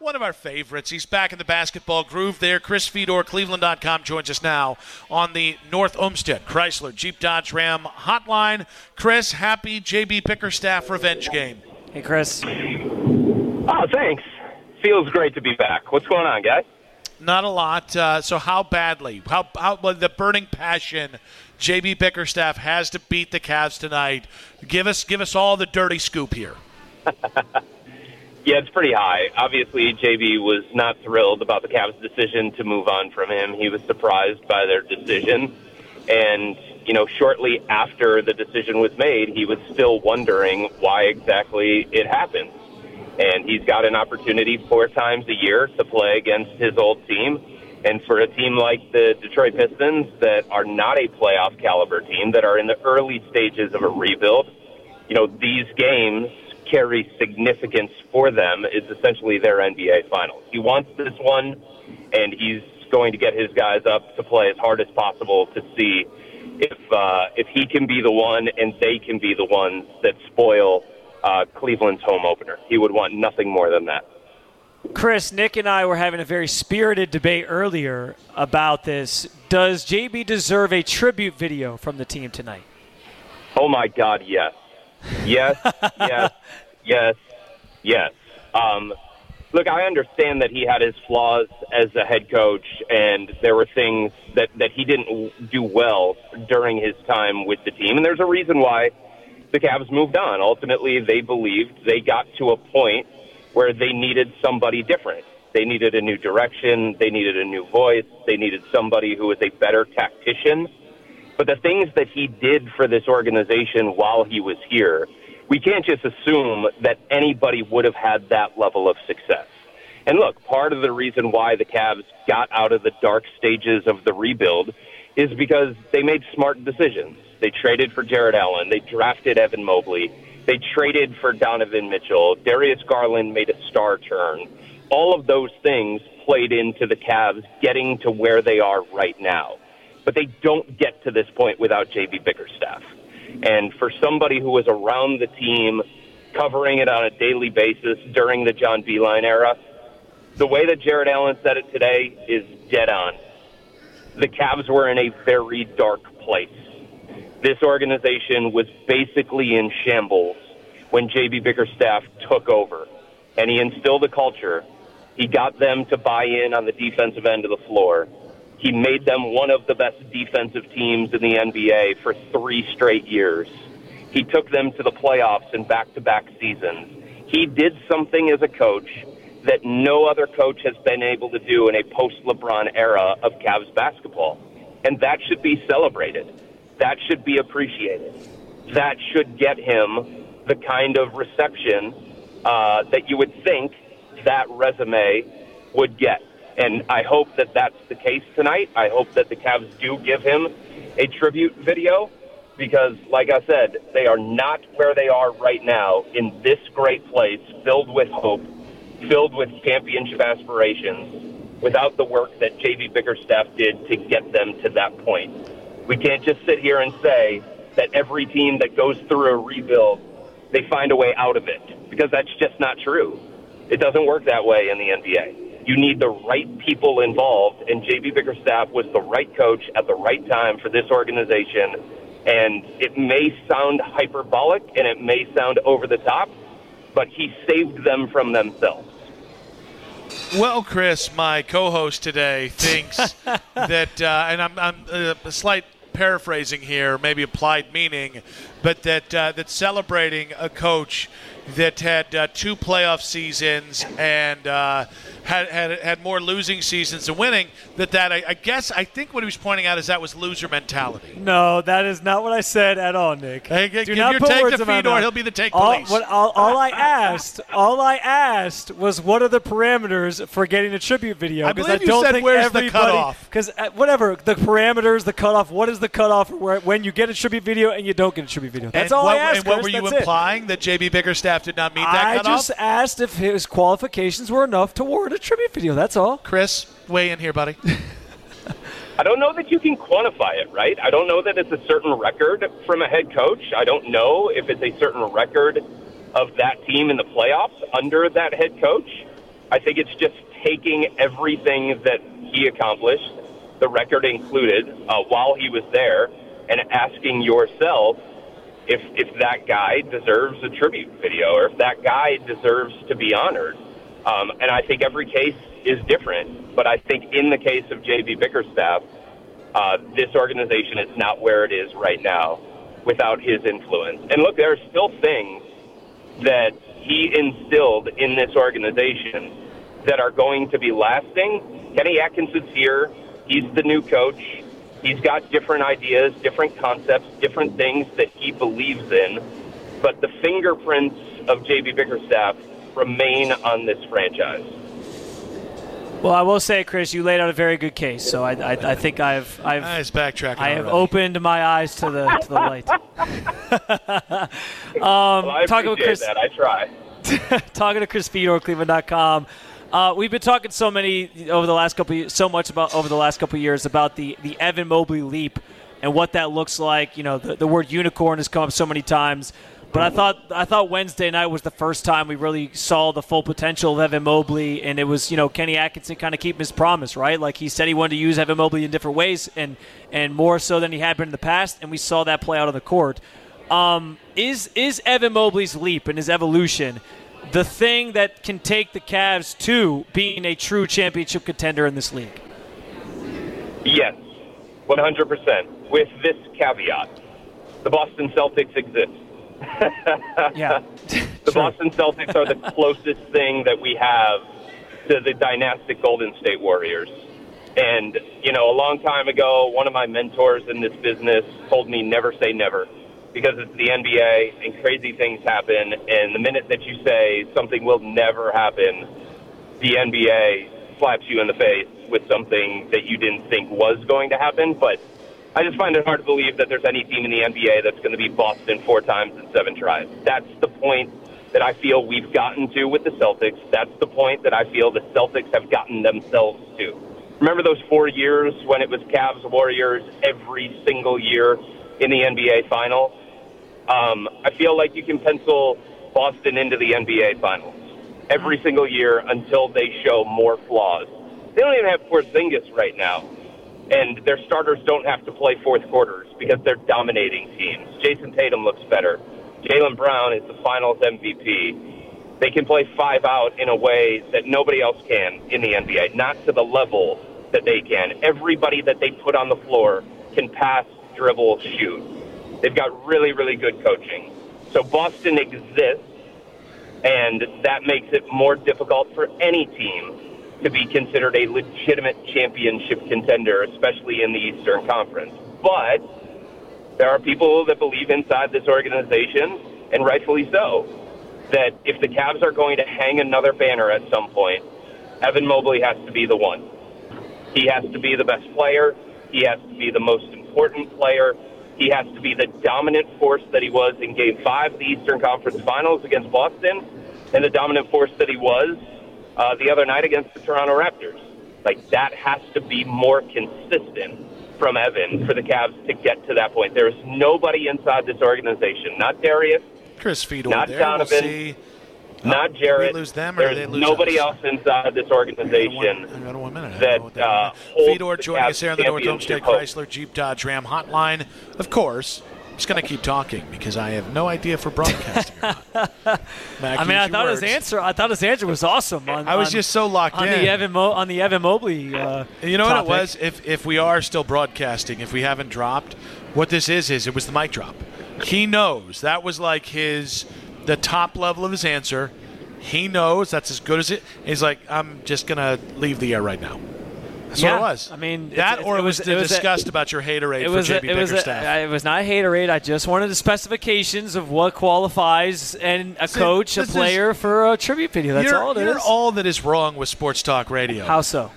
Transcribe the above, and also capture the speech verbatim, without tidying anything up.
one of our favorites. He's back in the basketball groove there. Chris Fedor, Cleveland dot com, joins us now on the North Olmsted Chrysler Jeep Dodge Ram hotline. Chris, happy J B Bickerstaff revenge game. Hey, Chris. Oh, thanks. Feels great to be back. What's going on, guys? Not a lot. Uh, so how badly, how, how well, the burning passion J B Bickerstaff has to beat the Cavs tonight? Give us, give us all the dirty scoop here. Yeah, it's pretty high. Obviously, J B was not thrilled about the Cavs' decision to move on from him. He was surprised by their decision. And, you know, shortly after the decision was made, he was still wondering why exactly it happened. And he's got an opportunity four times a year to play against his old team. And for a team like the Detroit Pistons that are not a playoff caliber team, that are in the early stages of a rebuild, you know, these games carry significance for them. It's essentially their N B A Finals. He wants this one, and he's going to get his guys up to play as hard as possible to see if uh, if he can be the one and they can be the ones that spoil uh, Cleveland's home opener. He would want nothing more than that. Chris, Nick and I were having a very spirited debate earlier about this. Does J B deserve a tribute video from the team tonight? Oh, my God, yes. Yes, yes, yes, yes. Um, look, I understand that he had his flaws as a head coach, and there were things that, that he didn't do well during his time with the team. And there's a reason why the Cavs moved on. Ultimately, they believed they got to a point where they needed somebody different. They needed a new direction. They needed a new voice. They needed somebody who was a better tactician. But the things that he did for this organization while he was here, we can't just assume that anybody would have had that level of success. And look, part of the reason why the Cavs got out of the dark stages of the rebuild is because they made smart decisions. They traded for Jared Allen. They drafted Evan Mobley. They traded for Donovan Mitchell. Darius Garland made a star turn. All of those things played into the Cavs getting to where they are right now. But they don't get to this point without J B Bickerstaff. And for somebody who was around the team, covering it on a daily basis during the John Beilein era, the way that Jared Allen said it today is dead on. The Cavs were in a very dark place. This organization was basically in shambles when J B Bickerstaff took over. And he instilled a culture. He got them to buy in on the defensive end of the floor. He made them one of the best defensive teams in the N B A for three straight years. He took them to the playoffs in back-to-back seasons. He did something as a coach that no other coach has been able to do in a post-LeBron era of Cavs basketball. And that should be celebrated. That should be appreciated. That should get him the kind of reception uh, that you would think that resume would get. And I hope that that's the case tonight. I hope that the Cavs do give him a tribute video because, like I said, they are not where they are right now in this great place, filled with hope, filled with championship aspirations, without the work that J B Bickerstaff did to get them to that point. We can't just sit here and say that every team that goes through a rebuild, they find a way out of it, because that's just not true. It doesn't work that way in the N B A. You need the right people involved, and J B Bickerstaff was the right coach at the right time for this organization. And it may sound hyperbolic and it may sound over the top, but he saved them from themselves. Well, Chris, my co-host today, thinks that, uh, and I'm, I'm uh, a slight paraphrasing here, maybe applied meaning, but that uh, that celebrating a coach that had uh, two playoff seasons and uh, had, had had more losing seasons than winning, that that I, I guess I think what he was pointing out is that was loser mentality. No, that is not what I said at all, Nick. Hey, Do give not your put take words to in my Fedor. mouth. He'll be the take all, police. What, all, all I asked, all I asked was what are the parameters for getting a tribute video? I Because believe I you don't said think where's everybody, the cutoff. Because uh, whatever the parameters, the cutoff. What is the cutoff where, when you get a tribute video and you don't get a tribute video? That's and all what, I asked. And what Chris, were you that's implying? It. That J B Bickerstaff did not meet that I cutoff? just asked if his qualifications were enough to warrant a tribute video. That's all. Chris, weigh in here, buddy. I don't know that you can quantify it, right? I don't know that it's a certain record from a head coach. I don't know if it's a certain record of that team in the playoffs under that head coach. I think it's just taking everything that he accomplished, the record included, uh, while he was there, and asking yourself if if that guy deserves a tribute video or if that guy deserves to be honored. Um, and I think every case is different, but I think in the case of J B Bickerstaff, uh, this organization is not where it is right now without his influence. And look, there are still things that he instilled in this organization that are going to be lasting. Kenny Atkinson's here. He's the new coach. He's got different ideas, different concepts, different things that he believes in. But the fingerprints of J B Bickerstaff remain on this franchise. Well, I will say, Chris, you laid out a very good case. So I, I, I think I've, I've, nice backtracking I have already. opened my eyes to the to the light. um, well, I talking appreciate with Chris, that. I try. talking to Chris Fedor, Cleveland dot com. Uh, we've been talking so many over the last couple, of, so much about over the last couple of years about the, the Evan Mobley leap and what that looks like. You know, the, the word unicorn has come up so many times, but I thought I thought Wednesday night was the first time we really saw the full potential of Evan Mobley, and it was, you know, Kenny Atkinson kind of keeping his promise, right? Like he said, he wanted to use Evan Mobley in different ways, and and more so than he had been in the past, and we saw that play out on the court. Um, is is Evan Mobley's leap and his evolution the thing that can take the Cavs to being a true championship contender in this league? Yes, one hundred percent. With this caveat, the Boston Celtics exist. Yeah. The True. Boston Celtics are the closest thing that we have to the dynastic Golden State Warriors. And, you know, a long time ago, one of my mentors in this business told me never say never, because it's the N B A and crazy things happen. And the minute that you say something will never happen, the N B A slaps you in the face with something that you didn't think was going to happen. But I just find it hard to believe that there's any team in the N B A that's going to beat Boston four times in seven tries. That's the point that I feel we've gotten to with the Celtics. That's the point that I feel the Celtics have gotten themselves to. Remember those four years when it was Cavs Warriors every single year in the N B A final? Um, I feel like you can pencil Boston into the N B A finals every single year until they show more flaws. They don't even have Porzingis right now, and their starters don't have to play fourth quarters because they're dominating teams. Jason Tatum looks better. Jaylen Brown is the finals M V P. They can play five out in a way that nobody else can in the N B A, not to the level that they can. Everybody that they put on the floor can pass, dribble, shoot. They've got really, really good coaching. So Boston exists, and that makes it more difficult for any team to be considered a legitimate championship contender, especially in the Eastern Conference. But there are people that believe inside this organization, and rightfully so, that if the Cavs are going to hang another banner at some point, Evan Mobley has to be the one. He has to be the best player. He has to be the most important player. He has to be the dominant force that he was in Game five of the Eastern Conference Finals against Boston, and the dominant force that he was uh, the other night against the Toronto Raptors. Like, that has to be more consistent from Evan for the Cavs to get to that point. There is nobody inside this organization, not Darius, Chris Fedor not there. Donovan, We'll see. not Uh, Jarrett. we lose them or There's they lose nobody us? else inside this organization I got one minute. I that don't know what uh, means. holds Fedor the joining Cavs us here on the North Homestead championship hope. Chrysler Jeep Dodge Ram hotline. Of course, I'm just going to keep talking because I have no idea for broadcasting or not. Mac, I mean, I use your thought words. his answer. I thought his answer was awesome. On, I was on- just so locked on in. the Evan Mo- on the Evan Mobley. Uh, You know topic. what it was? If if we are still broadcasting, if we haven't dropped, what this is is it was the mic drop. He knows that was like his the top level of his answer. He knows that's as good as it. He's like, I'm just gonna leave the air right now. That's Yeah, what it was. I mean, that it's- or it it was, was- the it was a- disgust about your haterade It for was, J a, B it, was a, Bickerstaff. it was not a haterade. I just wanted the specifications of what qualifies and a See, coach, a this is- player for a tribute video. That's you're, all it you're is. all that is wrong with sports talk radio. How so?